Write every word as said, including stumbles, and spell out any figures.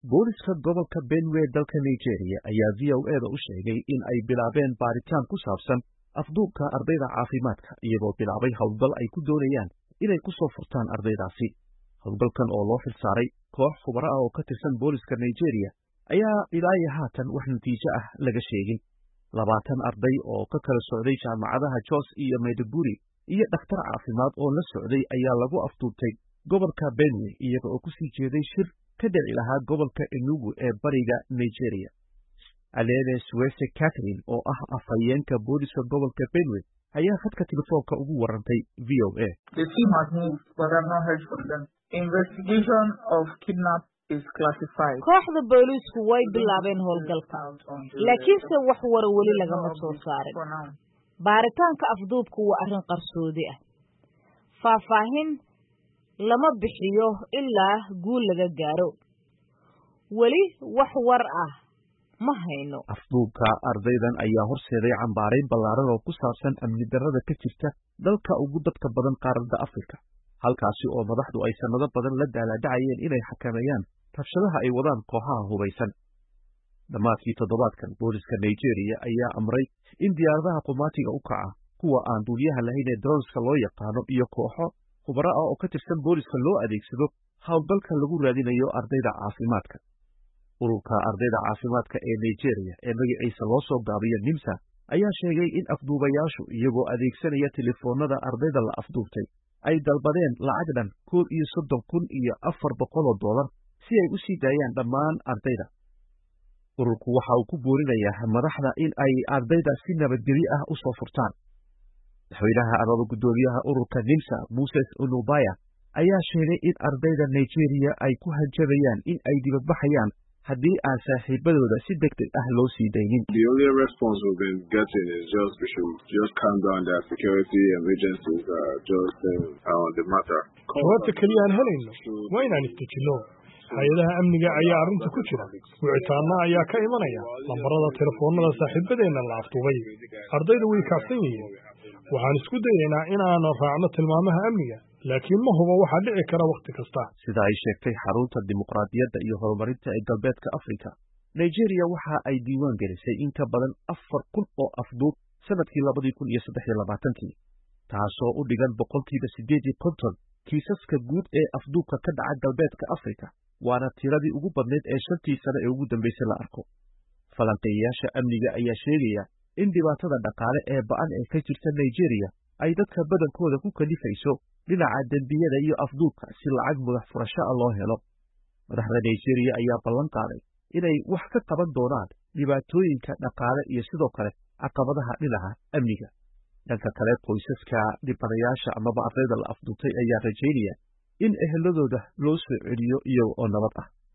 booliska gobolka Benue dalka Nigeria ayaa V O A da u sheegay in ay bilaabeen baaritaan ku saabsan afduubka ardayda caafimaadka iyagoo bilaabay howlgal ay ku doonayaan inay ku soo furtaan ardaydaasi. Howlgalkan oo loo xilsaaray koox khubaro ah oo ka tirsan booliska Nigeria ayaa ilaa iyo haatan wax natiijo ah laga sheegin. labaatan arday oo ka kala socday jaamacadaha Jos iyo Maiduguri iyo dhakhtar caafimaad oo la socday ayaa lagu afduubtay gobolka Benue iyaga oo ku sii jeeday shir ka dhici lahaa gobolka Enugu ee bariga Nigeria. Alele Suwese Catherine oo ah afhayeenka booliska gobolka Benue ayaa khadka telefoonka ugu warantay V O A. The team has moved, but I've not heard from them. Investigation of kidnap is classified. Kooxda boolisku way bilaabeen howlgalka, laakiinse wax war wali lagama soo saarin. Baaritaanka afduubku waa arrin qarsoodi ah. Faahfaahin lama bixiyo ilaa guul laga gaaro. Wali wax war ah ma hayno. Afduubka ardaydan ayaa horseeday cambaarayn ballaaran oo ku saabsan amni darrada ka jirta dalka ugu dadka badan qaaradda Afrika, halkaasi oo madaxdu ay sanado badan la daaladhacayeen inay xakameeyaan rabshadaha ay wadaan kooxaha hubaysan. Dhammaadkii toddobaadkan, booliska Nigeria ayaa amray in diyaaradaha qumaatiga u kaca, kuwa aan duuliyaha lahayn ee droneska loo yaqaano, iyo kooxo khubaro ah oo ka tirsan booliska loo adeegsado howlgalka lagu raadinayo ardayda caafimaadka. Ururka ardayda caafimaadka ee Nigeria ee magaciisa loo soo gaabiyo NIMSA ayaa sheegay in afduubayaashu iyagoo adeegsanaya telefoonada ardayda la afduubtay ay dalbadeen lacag dhan koob iyo soddon kun iyo afar boqol oo dollar si ay u sii daayaan dhammaan ardayda. Ururku waxa uu ku boorinayaa madaxda in ay ardayda si nabadgelyo ah u soo furtaan. Madaxweynaha amaba guddoomiyaha ururka NIMSA Moses Onubaya ayaa sheegay in ardayda Nigeria ay ku hanjabayaan in ay dibadbaxayaan haddii aan saaxiibadooda si degdeg ah loo sii daynin. The only response we've been getting is just we should just calm down their security and agencies are just uh, on the matter. Jawaabta kaliya aan helayno waa inaan istijino. Hay'adaha amniga ayaa arrinta ku jira. Wicitaanna ayaa ka imanaya lambarada telefoonada saaxiibadeena la afduubay. Ardayda way kaafsan yihiin. Waxaan isku dayaynaa inaan raacno tilmaamaha amniga, laakiin ma hubo waxa dhici kara waqti kasta. Sida ay sheegtay xarunta dimuqraadiyadda iyo horumarinta ee galbeedka Afrika, Nigeria waxa ay diiwaan gelisay in ka badan afar kun oo afduub sanadkii labadii kun iyo saddex iyo labaatankii, taasoo u dhigan boqolkiiba siddeed iyo konton kiisaska guud ee afduubka ka dhaca galbeedka Afrika, waana tiradii ugu badneed ee shantii sano ee ugu dambeysay la arko. Falanqeeyayaasha amniga ayaa sheegaya in dhibaatada dhaqaale ee ba'an ee ka jirta Nigeria ay dadka badankooda ku kalifayso dhinaca dembiyada iyo afduubka si lacag madax furasho ah loo helo. Madaxda Nigeria ayaa ballan qaaday inay wax ka qaban doonaan dhibaatooyinka dhaqaale iyo sidoo kale caqabadaha dhinaca amniga. Dhanka kale, qoysaska dhibanayaasha amaba ardayda la afduubtay ayaa rajaynaya in eheladooda loo soo celiyo iyaga oo nabad ah.